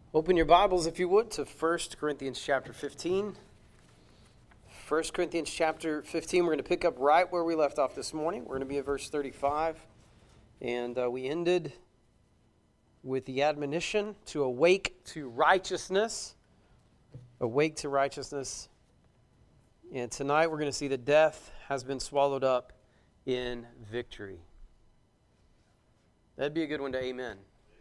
Open your Bibles, if you would, to 1 Corinthians chapter 15. 1 Corinthians chapter 15, we're going to pick up right where we left off this morning. We're going to be at verse 35. And we ended with the admonition to awake to righteousness. Awake to righteousness. And tonight we're going to see that death has been swallowed up in victory. That'd be a good one to amen.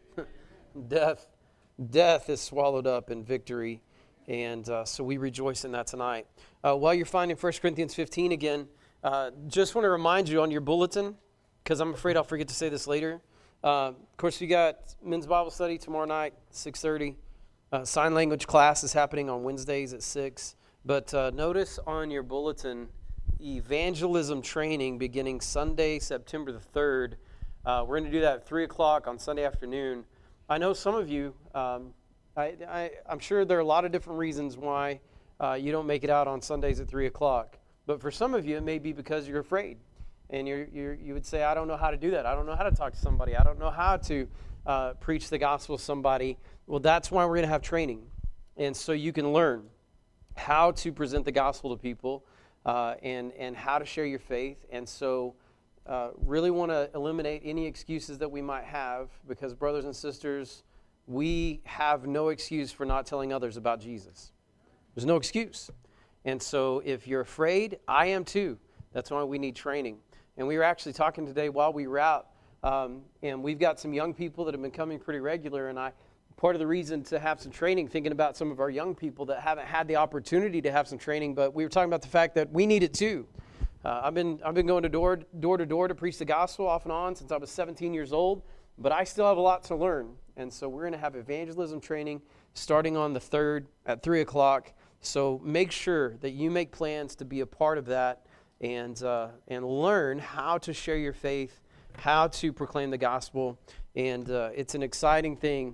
Death is swallowed up in victory, and so we rejoice in that tonight. While you're finding 1 Corinthians 15 again, just want to remind you on your bulletin, because I'm afraid I'll forget to say this later. Of course, we got men's Bible study tomorrow night, 6:30. Sign language class is happening on Wednesdays at 6. But notice on your bulletin, evangelism training beginning Sunday, September the 3rd. We're going to do that at 3 o'clock on Sunday afternoon. I know some of you, I'm sure there are a lot of different reasons why you don't make it out on Sundays at 3 o'clock. But for some of you, it may be because you're afraid. And you would say, I don't know how to do that. I don't know how to talk to somebody. I don't know how to preach the gospel to somebody. Well, that's why we're going to have training. And so you can learn how to present the gospel to people and how to share your faith. And so really want to eliminate any excuses that we might have, because brothers and sisters, we have no excuse for not telling others about Jesus. There's no excuse. And so if you're afraid, I am too. That's why we need training. And we were actually talking today while we were out, and we've got some young people that have been coming pretty regular, and part of the reason to have some training, thinking about some of our young people that haven't had the opportunity to have some training, but we were talking about the fact that we need it too. I've been going to door to door to preach the gospel off and on since I was 17 years old, but I still have a lot to learn. And so we're going to have evangelism training starting on the 3rd at 3 o'clock. So make sure that you make plans to be a part of that and learn how to share your faith, how to proclaim the gospel. And it's an exciting thing.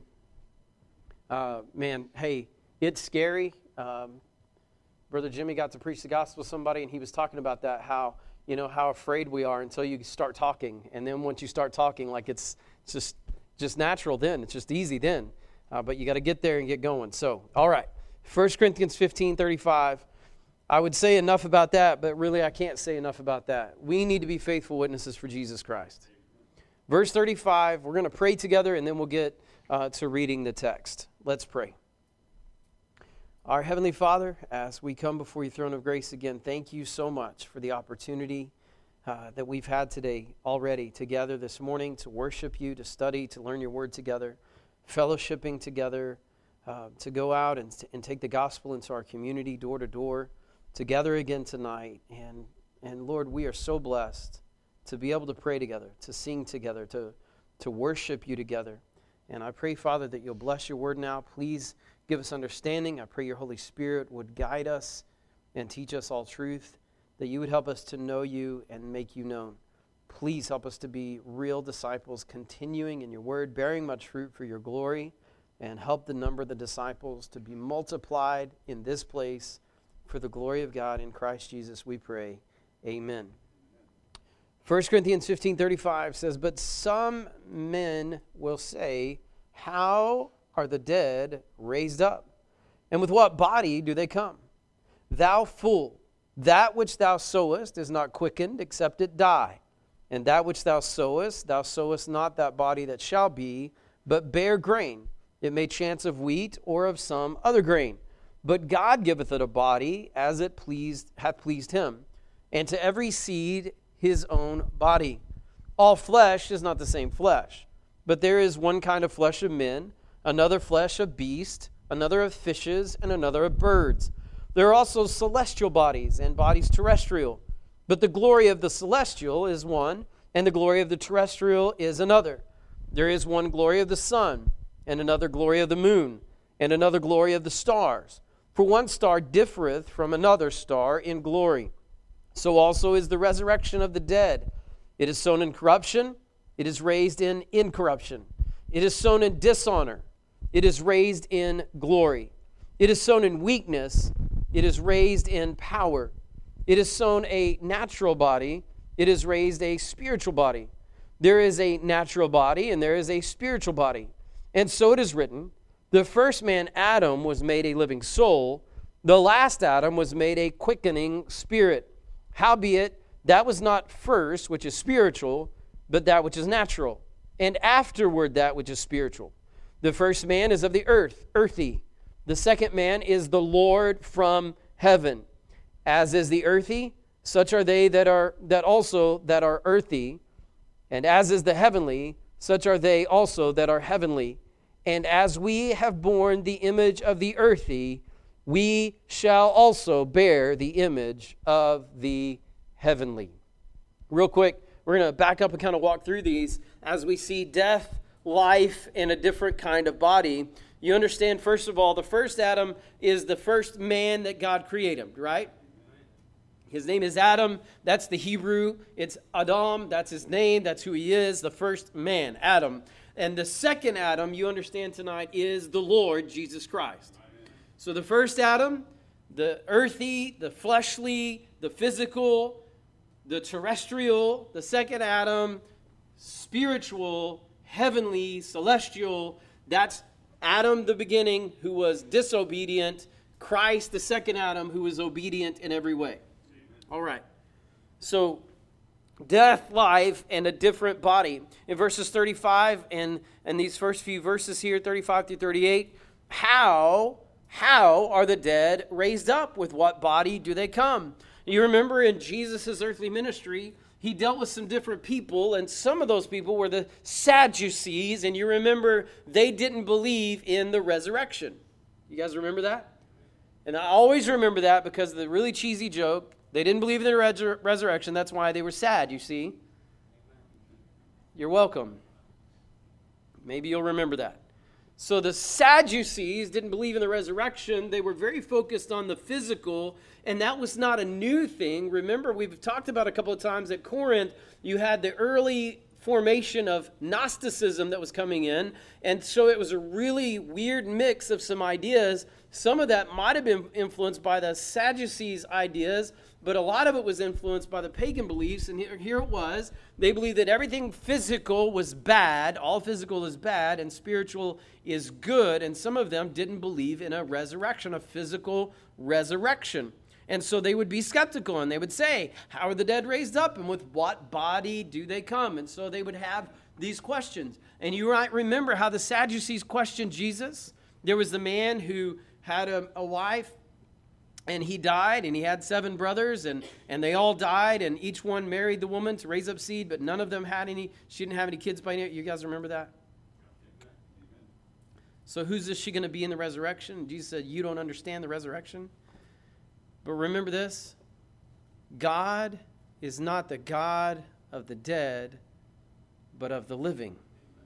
Man, hey, it's scary. Brother Jimmy got to preach the gospel to somebody, and he was talking about that, how afraid we are until you start talking. And then once you start talking, like it's just natural then. It's just easy then. But you got to get there and get going. So, all right. 1 Corinthians 15:35. I would say enough about that, but really I can't say enough about that. We need to be faithful witnesses for Jesus Christ. Verse 35, we're going to pray together, and then we'll get to reading the text. Let's pray. Our Heavenly Father, as we come before your throne of grace again, thank you so much for the opportunity that we've had today already together this morning to worship you, to study, to learn your word together, fellowshipping together, to go out and take the gospel into our community door to door together again tonight. And Lord, we are so blessed to be able to pray together, to sing together, to worship you together. And I pray, Father, that you'll bless your word now. Please give us understanding. I pray your Holy Spirit would guide us and teach us all truth, that you would help us to know you and make you known. Please help us to be real disciples, continuing in your word, bearing much fruit for your glory, and help the number of the disciples to be multiplied in this place for the glory of God. In Christ Jesus we pray. Amen. 1 Corinthians 15:35 says, "But some men will say, how are the dead raised up? And with what body do they come? Thou fool, that which thou sowest is not quickened, except it die. And that which thou sowest not that body that shall be, but bare grain. It may chance of wheat or of some other grain. But God giveth it a body as it hath pleased him, and to every seed his own body. All flesh is not the same flesh, but there is one kind of flesh of men, another flesh of beasts, another of fishes, and another of birds. There are also celestial bodies and bodies terrestrial. But the glory of the celestial is one, and the glory of the terrestrial is another. There is one glory of the sun, and another glory of the moon, and another glory of the stars. For one star differeth from another star in glory. So also is the resurrection of the dead. It is sown in corruption, it is raised in incorruption. It is sown in dishonor, it is raised in glory. It is sown in weakness, it is raised in power. It is sown a natural body, it is raised a spiritual body. There is a natural body and there is a spiritual body. And so it is written, The first man, Adam, was made a living soul. The last Adam was made a quickening spirit. Howbeit, that was not first, which is spiritual, but that which is natural, and afterward that which is spiritual. The first man is of the earth, earthy. The second man is the Lord from heaven. As is the earthy, such are they that are earthy, and as is the heavenly, such are they also that are heavenly. And as we have borne the image of the earthy, we shall also bear the image of the heavenly. Real quick, we're going to back up and kind of walk through these as we see death, life, and a different kind of body. You understand, first of all, the first Adam is the first man that God created, right? His name is Adam. That's the Hebrew. It's Adam. That's his name. That's who he is, the first man, Adam. And the second Adam, you understand tonight, is the Lord Jesus Christ. So the first Adam, the earthy, the fleshly, the physical, the terrestrial. The second Adam, spiritual, heavenly, celestial. That's Adam, the beginning, who was disobedient. Christ, the second Adam, who was obedient in every way. All right. So death, life, and a different body. In verses 35 and these first few verses here, 35 through 38, how are the dead raised up? With what body do they come? You remember in Jesus' earthly ministry, he dealt with some different people, and some of those people were the Sadducees, and you remember they didn't believe in the resurrection. You guys remember that? And I always remember that because of the really cheesy joke. They didn't believe in the resurrection. That's why they were sad, you see. You're welcome. Maybe you'll remember that. So the Sadducees didn't believe in the resurrection. They were very focused on the physical, and that was not a new thing. Remember, we've talked about a couple of times at Corinth, you had the early formation of Gnosticism that was coming in, and so it was a really weird mix of some ideas. Some of that might have been influenced by the Sadducees' ideas, but a lot of it was influenced by the pagan beliefs, and here it was. They believed that everything physical was bad, all physical is bad, and spiritual is good, and some of them didn't believe in a resurrection, a physical resurrection. And so they would be skeptical, and they would say, how are the dead raised up, and with what body do they come? And so they would have these questions. And you might remember how the Sadducees questioned Jesus. There was the man who had a wife, and he died, and he had 7 brothers, and they all died, and each one married the woman to raise up seed, but none of them had any, she didn't have any kids by now. You guys remember that? So who's she going to be in the resurrection? And Jesus said, you don't understand the resurrection? But remember this, God is not the God of the dead, but of the living.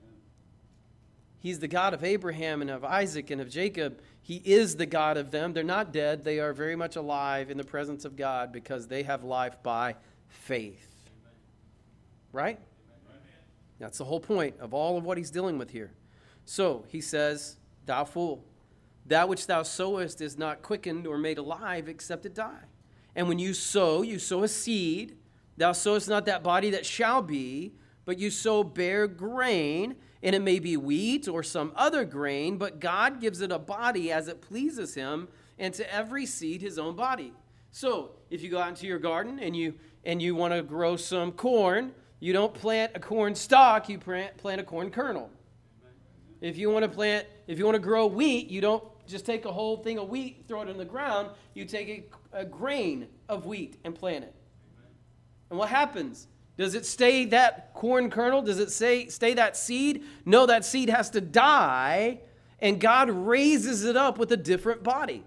He's the God of Abraham and of Isaac and of Jacob. He is the God of them. They're not dead. They are very much alive in the presence of God because they have life by faith. Right? That's the whole point of all of what he's dealing with here. So he says, thou fool, that which thou sowest is not quickened or made alive except it die. And when you sow a seed. Thou sowest not that body that shall be, but you sow bare grain, and it may be wheat or some other grain, but God gives it a body as it pleases him, and to every seed his own body. So if you go out into your garden and you want to grow some corn, you don't plant a corn stalk, you plant a corn kernel. If you want to grow wheat, you don't just take a whole thing of wheat, throw it in the ground. You take a grain of wheat and plant it. And what happens? Does it stay that corn kernel? Does it stay that seed? No, that seed has to die, and God raises it up with a different body.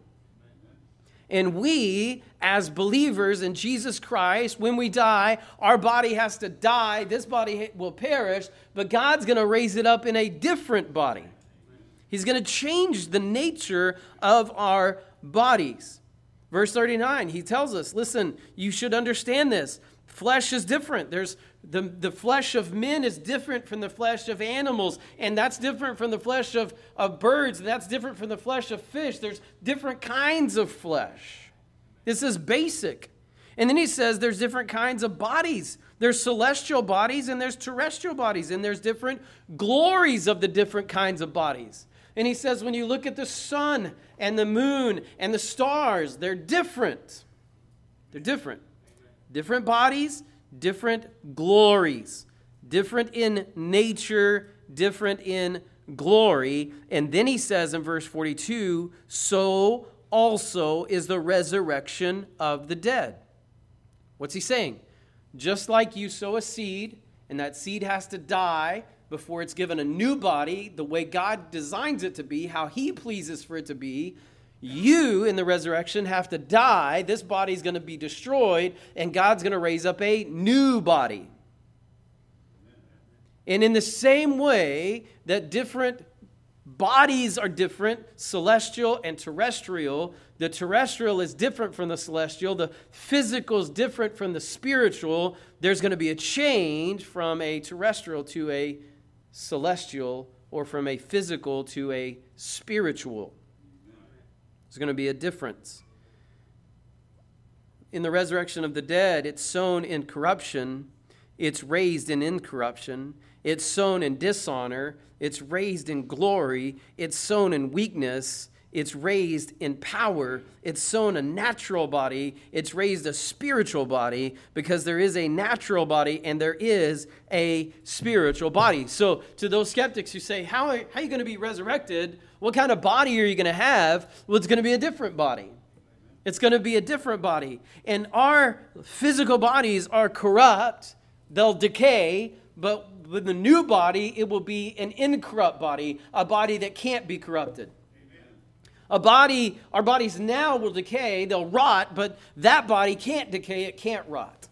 And we, as believers in Jesus Christ, when we die, our body has to die. This body will perish, but God's going to raise it up in a different body. He's going to change the nature of our bodies. Verse 39, he tells us, listen, you should understand this. Flesh is different. There's the flesh of men is different from the flesh of animals, and that's different from the flesh of birds, and that's different from the flesh of fish. There's different kinds of flesh. This is basic. And then he says there's different kinds of bodies. There's celestial bodies and there's terrestrial bodies, and there's different glories of the different kinds of bodies. And he says when you look at the sun and the moon and the stars, they're different. They're different. Different bodies, different glories. Different in nature, different in glory. And then he says in verse 42, so also is the resurrection of the dead. What's he saying? Just like you sow a seed, and that seed has to die before it's given a new body, the way God designs it to be, how he pleases for it to be, you in the resurrection have to die. This body's going to be destroyed, and God's going to raise up a new body. And in the same way that different bodies are different, celestial and terrestrial, the terrestrial is different from the celestial, the physical is different from the spiritual, there's going to be a change from a terrestrial to a celestial, or from a physical to a spiritual. There's going to be a difference. In the resurrection of the dead, it's sown in corruption, it's raised in incorruption. It's sown in dishonor. It's raised in glory. It's sown in weakness. It's raised in power. It's sown a natural body. It's raised a spiritual body, because there is a natural body and there is a spiritual body. So to those skeptics who say, how are you going to be resurrected? What kind of body are you going to have? Well, it's going to be a different body. It's going to be a different body. And our physical bodies are corrupt. They'll decay, but with the new body, it will be an incorrupt body, a body that can't be corrupted. Our bodies now will decay, they'll rot, but that body can't decay, it can't rot.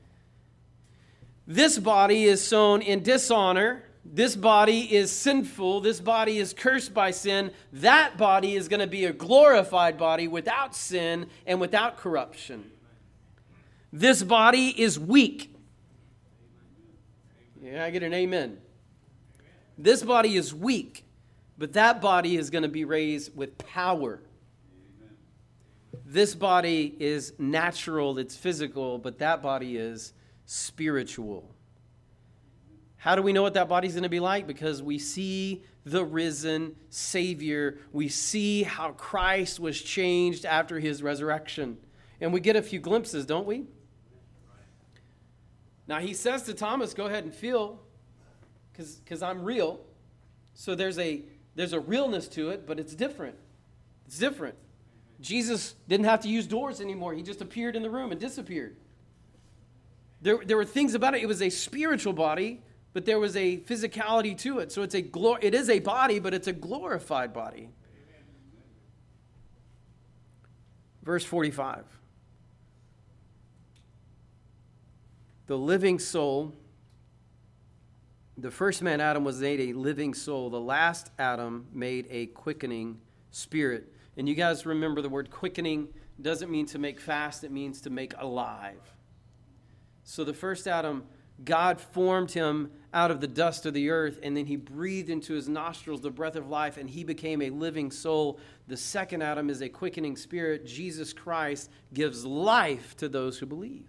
This body is sown in dishonor. This body is sinful. This body is cursed by sin. That body is going to be a glorified body without sin and without corruption. This body is weak. Yeah, I get an amen. This body is weak, but that body is going to be raised with power. This body is natural, it's physical, but that body is spiritual. How do we know what that body's going to be like? Because we see the risen Savior. We see how Christ was changed after his resurrection. And we get a few glimpses, don't we? Now, he says to Thomas, go ahead and feel, because I'm real. So there's a realness to it, but it's different. It's different. Jesus didn't have to use doors anymore. He just appeared in the room and disappeared. There were things about it. It was a spiritual body, but there was a physicality to it. So it is a body, but it's a glorified body. Verse 45. The living soul, the first man, Adam, was made a living soul. The last Adam made a quickening spirit. And you guys remember the word quickening doesn't mean to make fast, it means to make alive. So the first Adam, God formed him out of the dust of the earth, and then he breathed into his nostrils the breath of life, and he became a living soul. The second Adam is a quickening spirit. Jesus Christ gives life to those who believe.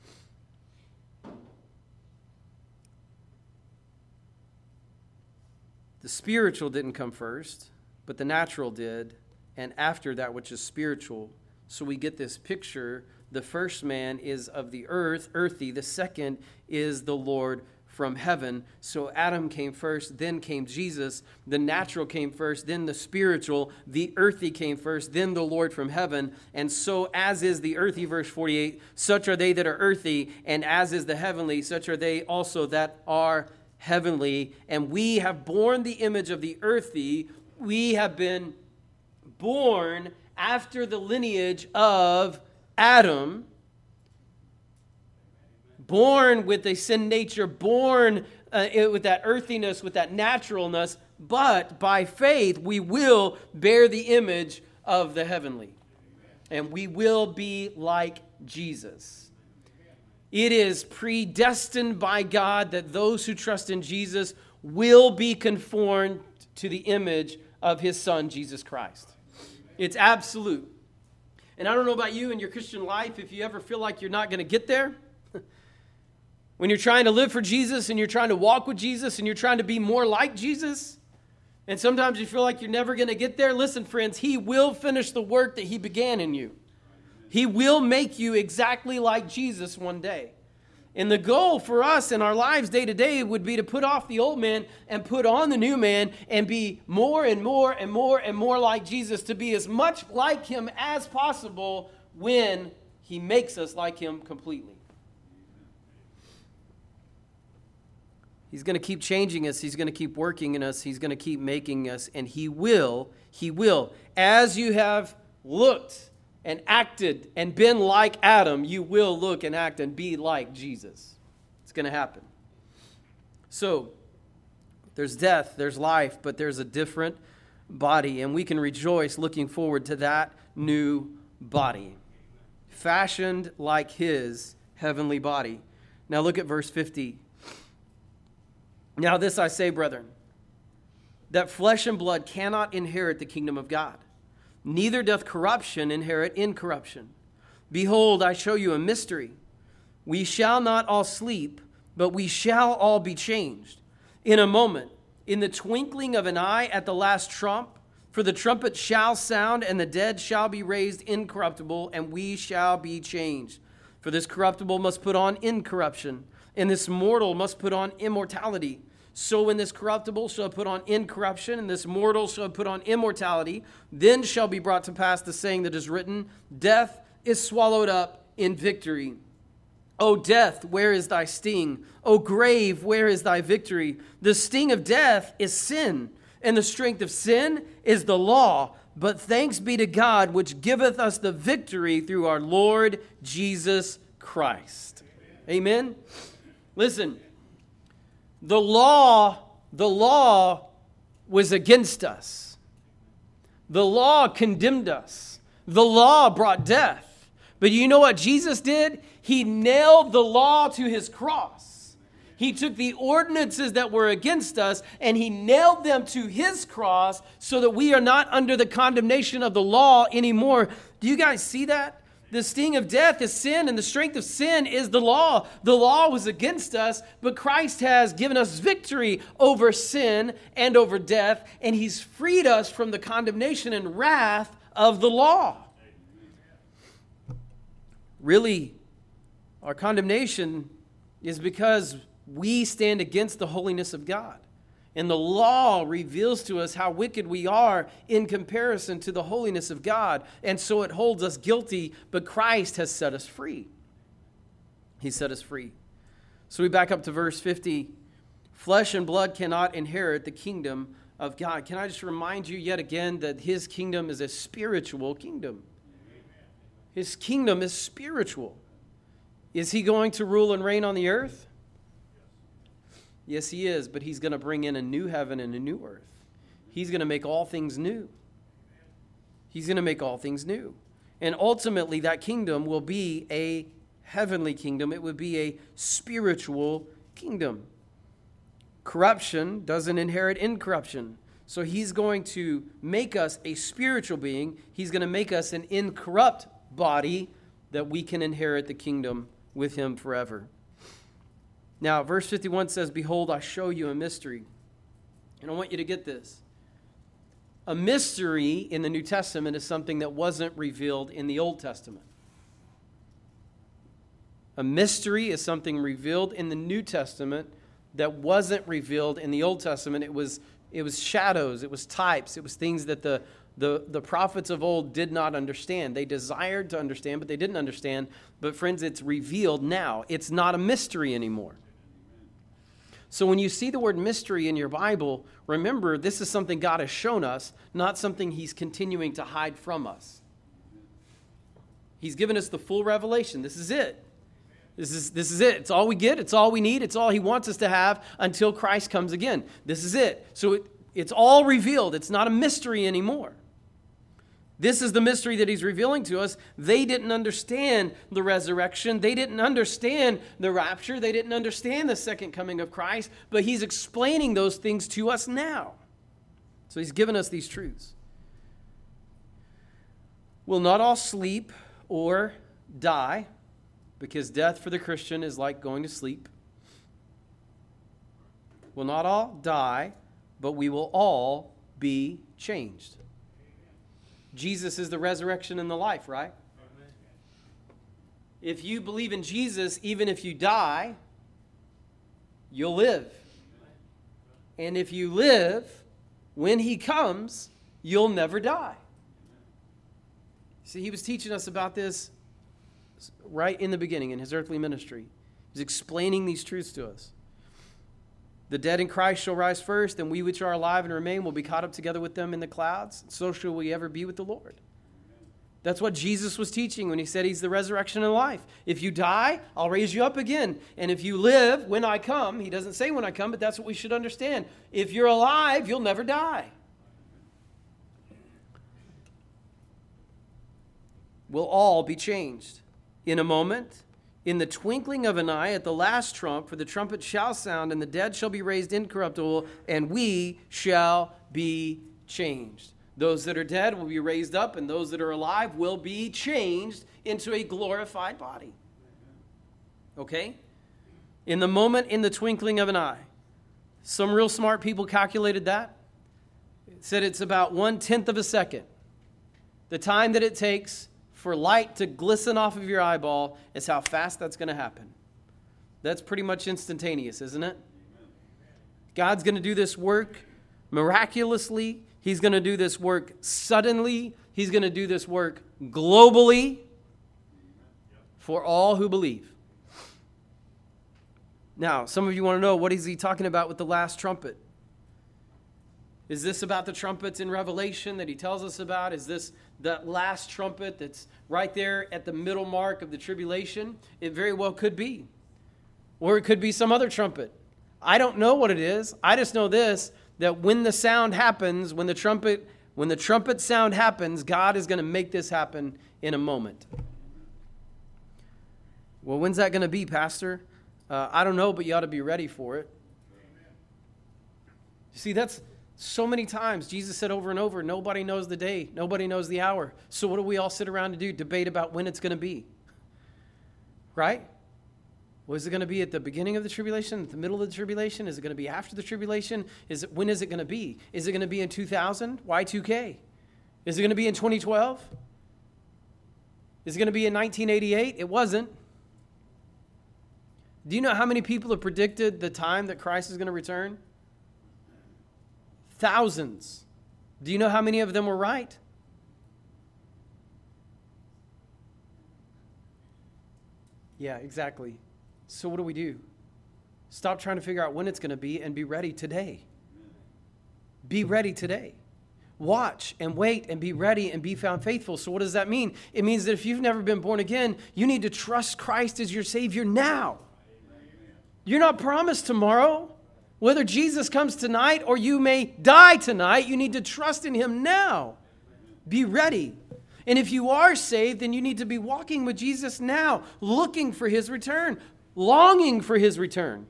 The spiritual didn't come first, but the natural did, and after that which is spiritual. So we get this picture. The first man is of the earth, earthy. The second is the Lord from heaven. So Adam came first, then came Jesus. The natural came first, then the spiritual. The earthy came first, then the Lord from heaven. And so as is the earthy, verse 48, such are they that are earthy, and as is the heavenly, such are they also that are heavenly. And we have borne the image of the earthy. We have been born after the lineage of Adam, born with a sin nature, born with that earthiness, with that naturalness, but by faith we will bear the image of the heavenly. And we will be like Jesus. It is predestined by God that those who trust in Jesus will be conformed to the image of his Son, Jesus Christ. It's absolute. And I don't know about you in your Christian life, if you ever feel like you're not going to get there. When you're trying to live for Jesus and you're trying to walk with Jesus and you're trying to be more like Jesus, And sometimes you feel like you're never going to get there. Listen, friends, He will finish the work that He began in you. He will make you exactly like Jesus one day. And the goal for us in our lives day to day would be to put off the old man and put on the new man and be more and more and more and more like Jesus, to be as much like Him as possible when He makes us like Him completely. He's going to keep changing us. He's going to keep working in us. He's going to keep making us. And He will, as you have looked and acted and been like Adam, you will look and act and be like Jesus. It's going to happen. So, there's death, there's life, but there's a different body. And we can rejoice looking forward to that new body, fashioned like His heavenly body. Now look at verse 50. Now this I say, brethren, that flesh and blood cannot inherit the kingdom of God, neither doth corruption inherit incorruption. Behold, I show you a mystery. We shall not all sleep, but we shall all be changed. In a moment, in the twinkling of an eye, at the last trump, for the trumpet shall sound, and the dead shall be raised incorruptible, and we shall be changed. For this corruptible must put on incorruption, and this mortal must put on immortality. So when this corruptible shall put on incorruption, and this mortal shall put on immortality, then shall be brought to pass the saying that is written, Death is swallowed up in victory. O death, where is thy sting? O grave, where is thy victory? The sting of death is sin, and the strength of sin is the law. But thanks be to God, which giveth us the victory through our Lord Jesus Christ. Amen? Listen, the law was against us. The law condemned us. The law brought death. But you know what Jesus did? He nailed the law to His cross. He took the ordinances that were against us and He nailed them to His cross so that we are not under the condemnation of the law anymore. Do you guys see that? The sting of death is sin, and the strength of sin is the law. The law was against us, but Christ has given us victory over sin and over death, and He's freed us from the condemnation and wrath of the law. Really, our condemnation is because we stand against the holiness of God. And the law reveals to us how wicked we are in comparison to the holiness of God. And so it holds us guilty, but Christ has set us free. He set us free. So we back up to verse 50. Flesh and blood cannot inherit the kingdom of God. Can I just remind you yet again that His kingdom is a spiritual kingdom? His kingdom is spiritual. Is He going to rule and reign on the earth? Yes, He is, but He's going to bring in a new heaven and a new earth. He's going to make all things new. He's going to make all things new. And ultimately, that kingdom will be a heavenly kingdom. It would be a spiritual kingdom. Corruption doesn't inherit incorruption. So He's going to make us a spiritual being. He's going to make us an incorrupt body that we can inherit the kingdom with Him forever. Now, verse 51 says, Behold, I show you a mystery. And I want you to get this. A mystery in the New Testament is something that wasn't revealed in the Old Testament. A mystery is something revealed in the New Testament that wasn't revealed in the Old Testament. It was shadows, it was types, it was things that the prophets of old did not understand. They desired to understand, but they didn't understand. But friends, it's revealed now. It's not a mystery anymore. So when you see the word mystery in your Bible, remember this is something God has shown us, not something He's continuing to hide from us. He's given us the full revelation. This is it. This is it. It's all we get. It's all we need. It's all He wants us to have until Christ comes again. This is it. So it's all revealed. It's not a mystery anymore. This is the mystery that He's revealing to us. They didn't understand the resurrection. They didn't understand the rapture. They didn't understand the second coming of Christ. But He's explaining those things to us now. So He's given us these truths. Will not all sleep or die, because death for the Christian is like going to sleep. Will not all die, but we will all be changed. Jesus is the resurrection and the life, right? If you believe in Jesus, even if you die, you'll live. And if you live, when he comes, you'll never die. See, he was teaching us about this right in the beginning in his earthly ministry. He's explaining these truths to us. The dead in Christ shall rise first, and we which are alive and remain will be caught up together with them in the clouds. So shall we ever be with the Lord. That's what Jesus was teaching when he said he's the resurrection and life. If you die, I'll raise you up again. And if you live, when I come, he doesn't say when I come, but that's what we should understand. If you're alive, you'll never die. We'll all be changed in a moment, in the twinkling of an eye, at the last trump, for the trumpet shall sound, and the dead shall be raised incorruptible, and we shall be changed. Those that are dead will be raised up, and those that are alive will be changed into a glorified body. Okay? In the moment, in the twinkling of an eye. Some real smart people calculated that. It said it's about 1/10 of a second. The time that it takes for light to glisten off of your eyeball is how fast that's going to happen. That's pretty much instantaneous, isn't it? God's going to do this work miraculously. He's going to do this work suddenly. He's going to do this work globally for all who believe. Now, some of you want to know, what is he talking about with the last trumpet? Is this about the trumpets in Revelation that he tells us about? Is this that last trumpet that's right there at the middle mark of the tribulation? It very well could be. Or it could be some other trumpet. I don't know what it is. I just know this, that when the sound happens, when the trumpet sound happens, God is going to make this happen in a moment. Well, when's that going to be, Pastor? I don't know, but you ought to be ready for it. You see, that's so many times Jesus said over and over, nobody knows the day, nobody knows the hour. So what do we all sit around and do? Debate about when it's going to be. Right? Well, is it going to be at the beginning of the tribulation, at the middle of the tribulation? Is it going to be after the tribulation? When is it going to be? Is it going to be in 2000? Y2K? Is it going to be in 2012? Is it going to be in 1988? It wasn't. Do you know how many people have predicted the time that Christ is going to return? Thousands. Do you know how many of them were right? Yeah, exactly. So what do? Stop trying to figure out when it's going to be and be ready today. Be ready today. Watch and wait and be ready and be found faithful. So what does that mean? It means that if you've never been born again, you need to trust Christ as your Savior now. You're not promised tomorrow. Whether Jesus comes tonight or you may die tonight, you need to trust in him now. Be ready. And if you are saved, then you need to be walking with Jesus now, looking for his return, longing for his return.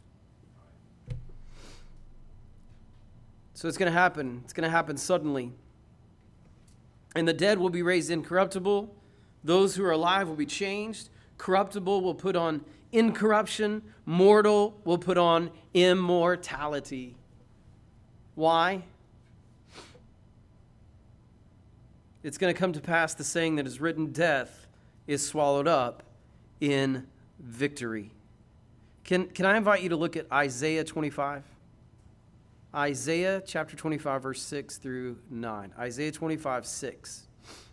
So it's going to happen. It's going to happen suddenly. And the dead will be raised incorruptible. Those who are alive will be changed. Corruptible will put on incorruption. Mortal will put on immortality. Why? It's going to come to pass the saying that is written, death is swallowed up in victory. Can I invite you to look at Isaiah 25? Isaiah chapter 25, verse 6 through 9. Isaiah 25, 6.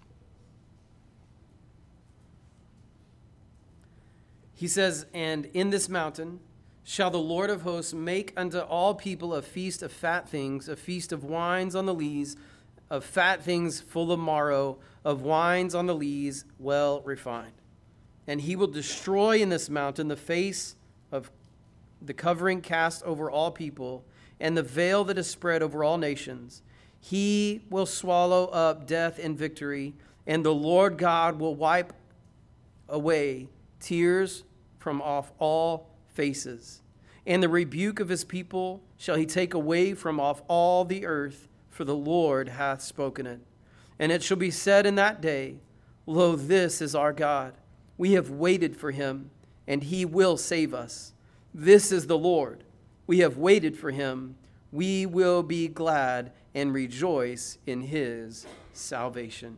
He says, and in this mountain shall the Lord of hosts make unto all people a feast of fat things, a feast of wines on the lees, of fat things full of marrow, of wines on the lees well refined. And he will destroy in this mountain the face of the covering cast over all people, and the veil that is spread over all nations. He will swallow up death in victory, and the Lord God will wipe away tears from off all faces. And the rebuke of his people shall he take away from off all the earth, for the Lord hath spoken it. And it shall be said in that day, lo, this is our God. We have waited for him, and he will save us. This is the Lord. We have waited for him. We will be glad and rejoice in his salvation.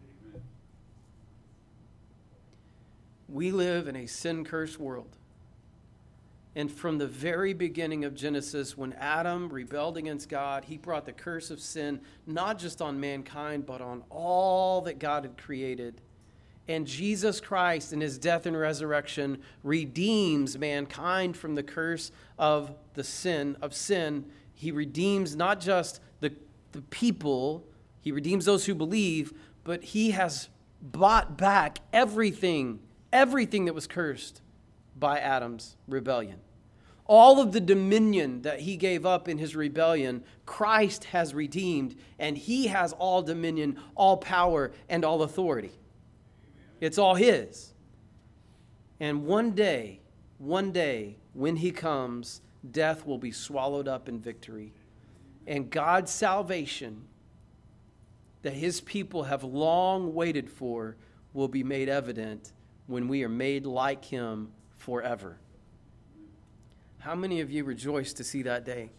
We live in a sin-cursed world. And from the very beginning of Genesis, when Adam rebelled against God, he brought the curse of sin not just on mankind, but on all that God had created. And Jesus Christ, in his death and resurrection, redeems mankind from the curse of the sin. He redeems not just the people, he redeems those who believe, but he has bought back everything that was cursed by Adam's rebellion. All of the dominion that he gave up in his rebellion, Christ has redeemed, and he has all dominion, all power, and all authority. It's all his. And one day, when he comes, death will be swallowed up in victory. And God's salvation that his people have long waited for will be made evident when we are made like him forever. How many of you rejoice to see that day?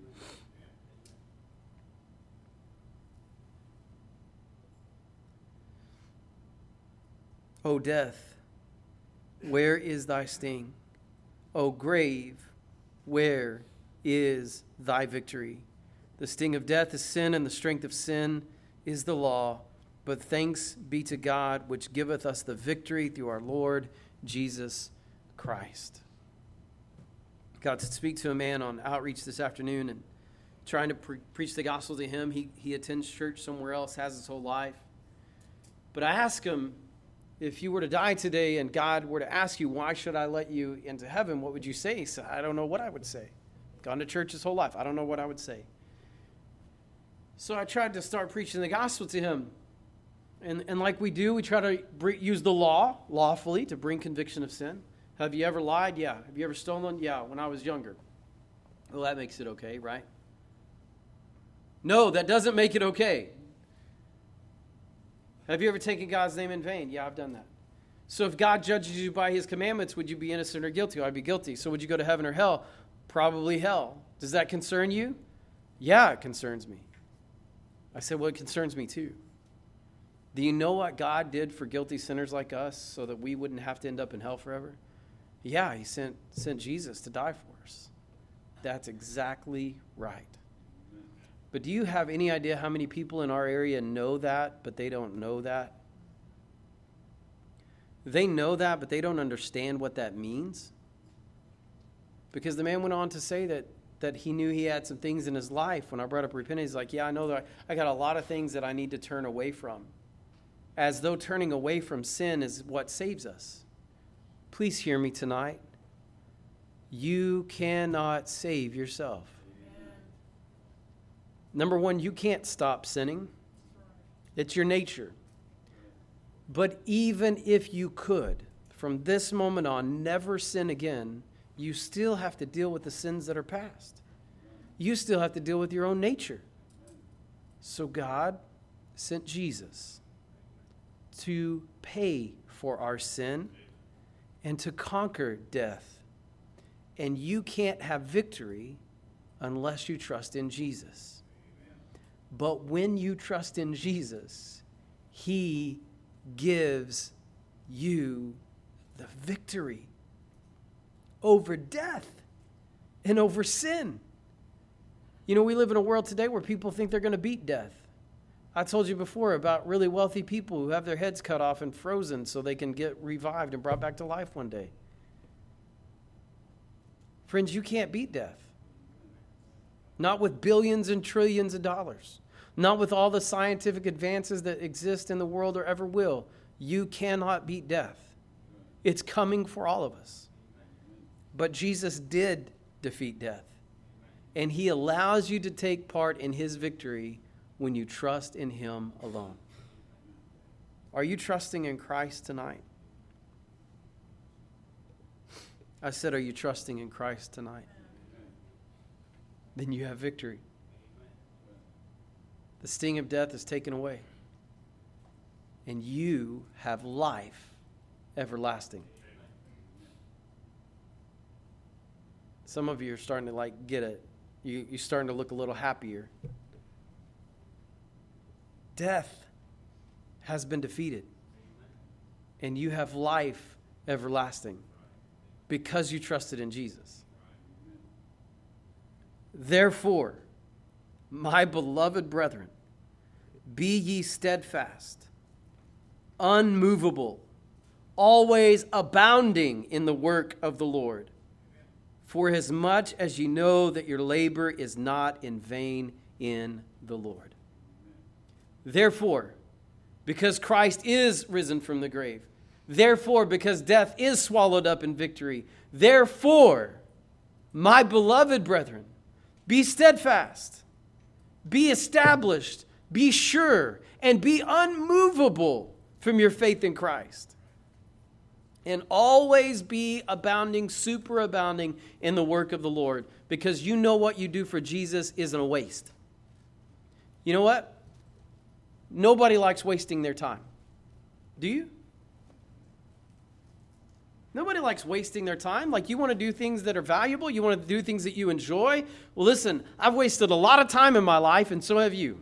O death, where is thy sting? O grave, where is thy victory? The sting of death is sin, and the strength of sin is the law. But thanks be to God, which giveth us the victory through our Lord Jesus Christ. Got to speak to a man on outreach this afternoon and trying to preach the gospel to him. He attends church somewhere else, has his whole life. But I asked him, if you were to die today and God were to ask you, why should I let you into heaven, what would you say? He said, I don't know what I would say. Gone to church his whole life. I don't know what I would say. So I tried to start preaching the gospel to him. And like we do, we try to use the law lawfully to bring conviction of sin. Have you ever lied? Yeah. Have you ever stolen? Yeah, when I was younger. Well, that makes it okay, right? No, that doesn't make it okay. Have you ever taken God's name in vain? Yeah, I've done that. So if God judges you by his commandments, would you be innocent or guilty? I'd be guilty. So would you go to heaven or hell? Probably hell. Does that concern you? Yeah, it concerns me. I said, well, it concerns me too. Do you know what God did for guilty sinners like us so that we wouldn't have to end up in hell forever? Yeah, he sent Jesus to die for us. That's exactly right. But do you have any idea how many people in our area know that, but they don't know that? They know that, but they don't understand what that means. Because the man went on to say that he knew he had some things in his life. When I brought up repentance, he's like, yeah, I know that I got a lot of things that I need to turn away from. As though turning away from sin is what saves us. Please hear me tonight. You cannot save yourself. Number one, you can't stop sinning. It's your nature. But even if you could, from this moment on, never sin again, you still have to deal with the sins that are past. You still have to deal with your own nature. So God sent Jesus to pay for our sin and to conquer death. And you can't have victory unless you trust in Jesus. But when you trust in Jesus, he gives you the victory over death and over sin. You know, we live in a world today where people think they're going to beat death. I told you before about really wealthy people who have their heads cut off and frozen so they can get revived and brought back to life one day. Friends, you can't beat death. Not with billions and trillions of dollars. Not with all the scientific advances that exist in the world or ever will. You cannot beat death. It's coming for all of us. But Jesus did defeat death. And he allows you to take part in his victory when you trust in him alone. Are you trusting in Christ tonight? I said, are you trusting in Christ tonight? Then you have victory. The sting of death is taken away. And you have life everlasting. Some of you are starting to get it. You're starting to look a little happier. Death has been defeated. And you have life everlasting because you trusted in Jesus. Therefore, my beloved brethren, be ye steadfast, unmovable, always abounding in the work of the Lord. For as much as ye know that your labor is not in vain in the Lord. Therefore, because Christ is risen from the grave, therefore, because death is swallowed up in victory, therefore, my beloved brethren, be steadfast, be established, be sure, and be unmovable from your faith in Christ. And always be abounding, superabounding in the work of the Lord, because you know what you do for Jesus isn't a waste. You know what? Nobody likes wasting their time. Do you? Nobody likes wasting their time. Like, you want to do things that are valuable. You want to do things that you enjoy. Well, listen, I've wasted a lot of time in my life, and so have you.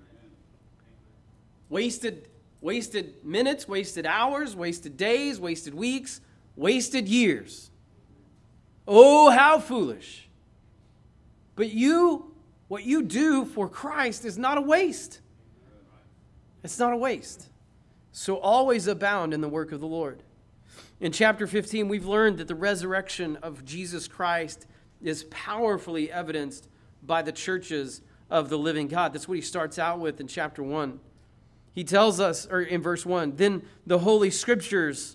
Wasted minutes, wasted hours, wasted days, wasted weeks, wasted years. Oh, how foolish. But what you do for Christ is not a waste. It's not a waste. So always abound in the work of the Lord. In chapter 15, we've learned that the resurrection of Jesus Christ is powerfully evidenced by the churches of the living God. That's what he starts out with in chapter 1. He tells us, or in verse 1, then the Holy Scriptures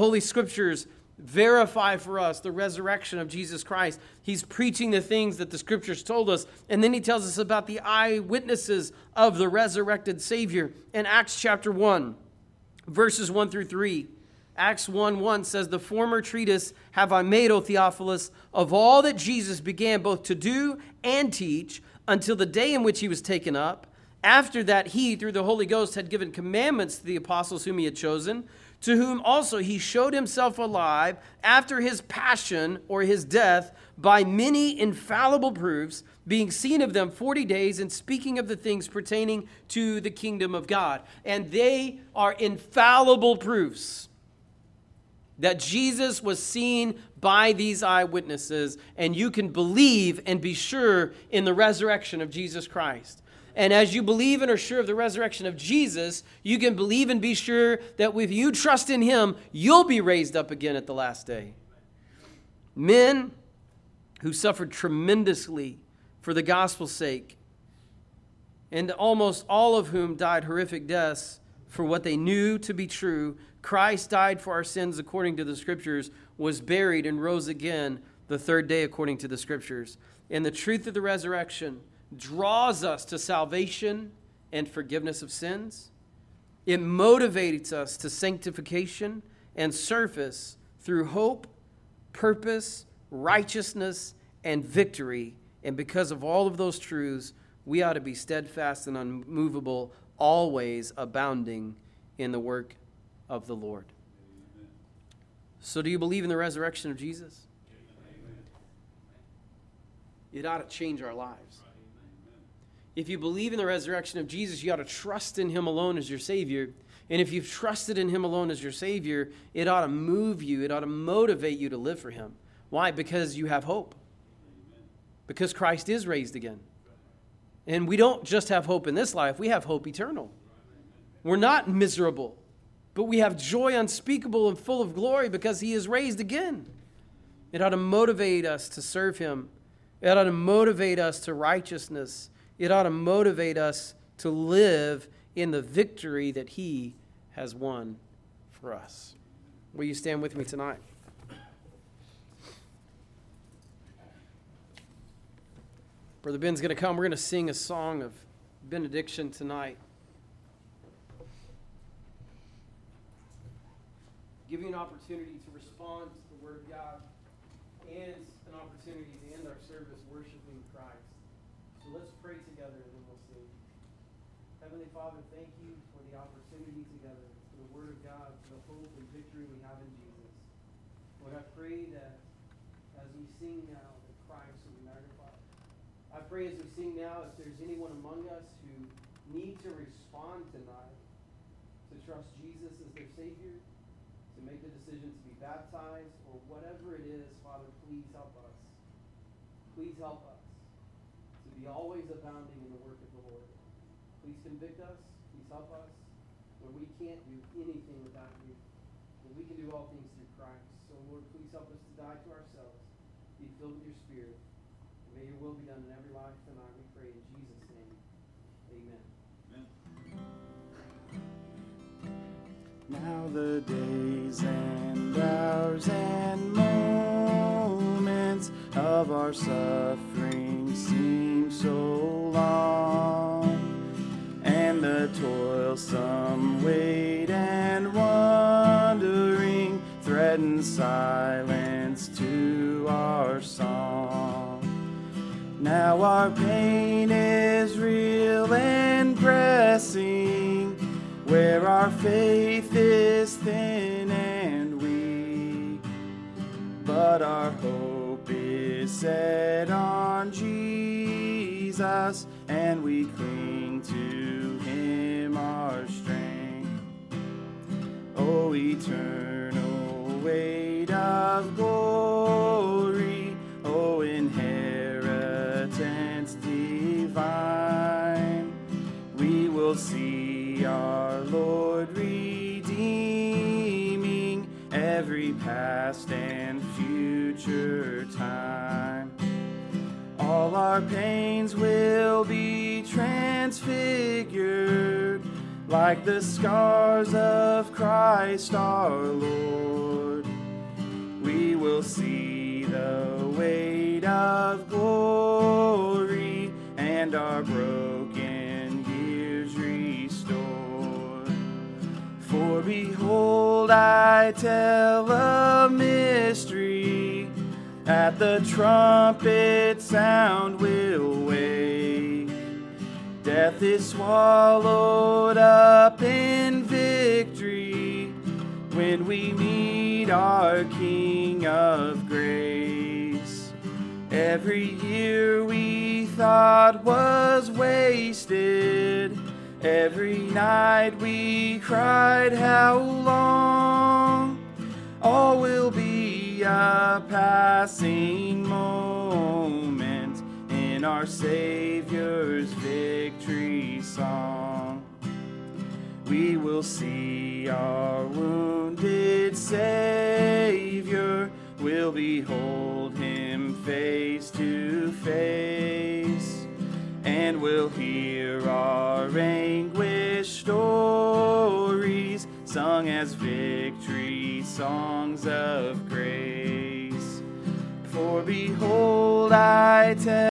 verify for us the resurrection of Jesus Christ. He's preaching the things that the Scriptures told us. And then he tells us about the eyewitnesses of the resurrected Savior. In Acts chapter 1, verses 1 through 3, Acts 1:1 says, the former treatise have I made, O Theophilus, of all that Jesus began both to do and teach until the day in which he was taken up. After that, he, through the Holy Ghost, had given commandments to the apostles whom he had chosen, to whom also he showed himself alive after his passion or his death by many infallible proofs, being seen of them 40 days and speaking of the things pertaining to the kingdom of God. And they are infallible proofs that Jesus was seen by these eyewitnesses, and you can believe and be sure in the resurrection of Jesus Christ. And as you believe and are sure of the resurrection of Jesus, you can believe and be sure that if you trust in him, you'll be raised up again at the last day. Men who suffered tremendously for the gospel's sake, and almost all of whom died horrific deaths for what they knew to be true. Christ died for our sins according to the Scriptures, was buried, and rose again the third day according to the Scriptures. And the truth of the resurrection draws us to salvation and forgiveness of sins. It motivates us to sanctification and service through hope, purpose, righteousness, and victory. And because of all of those truths, we ought to be steadfast and unmovable, always abounding in the work of the Lord. Amen. So do you believe in the resurrection of Jesus? Amen. It ought to change our lives. Amen. If you believe in the resurrection of Jesus, you ought to trust in him alone as your Savior. And if you've trusted in him alone as your Savior, it ought to move you. It ought to motivate you to live for him. Why? Because you have hope. Amen. Because Christ is raised again. And we don't just have hope in this life. We have hope eternal. We're not miserable, but we have joy unspeakable and full of glory because he is raised again. It ought to motivate us to serve him. It ought to motivate us to righteousness. It ought to motivate us to live in the victory that he has won for us. Will you stand with me tonight? Brother Ben's going to come. We're going to sing a song of benediction tonight. Give you an opportunity to respond to the Word of God and an opportunity to end our service worshiping Christ. So let's pray together and then we'll sing. Heavenly Father, thank you for the opportunity together, for the Word of God, for the hope and victory we have in Jesus. Lord, I pray that as we sing now, that Christ will be magnified. I pray as we sing now, if there's anyone among us who need to respond tonight to trust Jesus as their Savior, to make the decision to be baptized, or whatever it is, Father, please help us. Please help us to be always abounding in the work of the Lord. Please convict us. Please help us when we can't do anything without you. When we can do all things through Christ. So, Lord, please help us to die to ourselves, be filled with your Spirit. And may your will be done in every life tonight. We pray in Jesus' name. Amen. Now the days and hours and moments of our suffering seem so long, and the toilsome weight and wondering threatens silence to our song. Now our pain is real and pressing, where our faith is thin and weak, but our hope is set on Jesus, and we cling to him, our strength. O eternal weight of glory, O inheritance divine, we will see our Lord redeeming every past and future time. All our pains will be transfigured like the scars of Christ our Lord. We will see the weight of glory and our broken years restored. For behold, I tell a mystery, at the trumpet sound will wake. Death is swallowed up in victory when we meet our King of grace. Every year we thought was wasted, every night we cried, how long? All will be a passing moment in our Savior's victory song. We will see our wounded Savior, we'll behold him face to face, and we'll hear our anguished stories sung as victory songs of grace. For behold, I tell